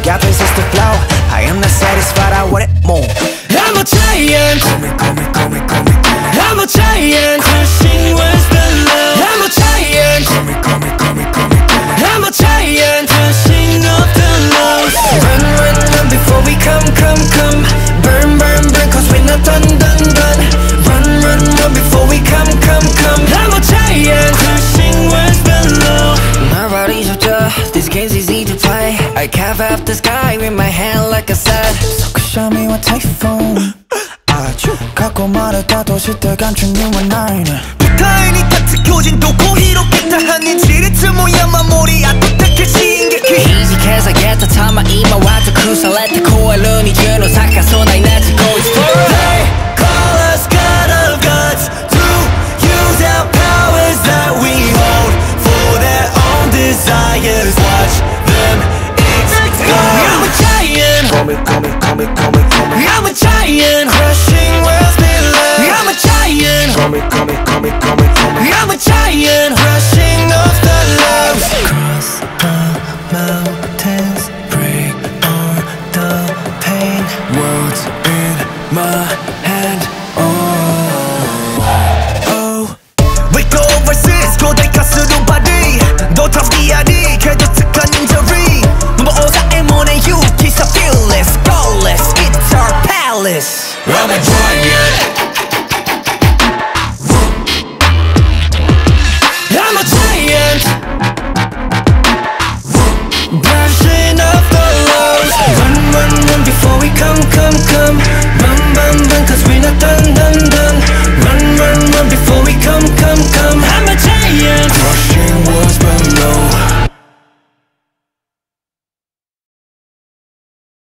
곁에 있을 the flow. I am not satisfied, I want it more. I'm a giant. Call me, call me, call me, call me, call me. I'm a giant. Crushing words below. I'm a giant. Call me, call me, call me, call me, call me. I'm a giant. Crushing up the lows. Run, run, run before we come, come, come. Burn, burn, burn, cause we're not done, done, done. Run, run, run before we come, come, come. I'm a giant. Crushing words below. My body's so tough, this game's easy to play. I carve up the sky with my hand like I said. So show me what typhoon. 갖고 말했다 도시들 감춘 you and I. 부타인이 따뜻해진 도고 이롭겠다 하는 지리트 모양 마무리 아토타케 신기키 Easy cause I get the time I eat my water cruise I let the cool 눈이 주는 사카소 나이 나지고 explore. They call us God of gods to use our powers that we hold for their own desires. Watch them explode. I'm a giant. Call me, call me, call me, call me, call me. I'm a giant. Crushing worlds below. I'm a giant. Call me, call me, call me, call me, call me. I'm a giant. Crushing off the lows. Cross the mountains, break all the pain. World's in my hand. Oh. We go overseas, 고대 가스로 발이 너 탑기아리 걔도 특한 인저리 너무 오사의 문에 you kiss a fearless, goalless, it's our palace. I'm a giant.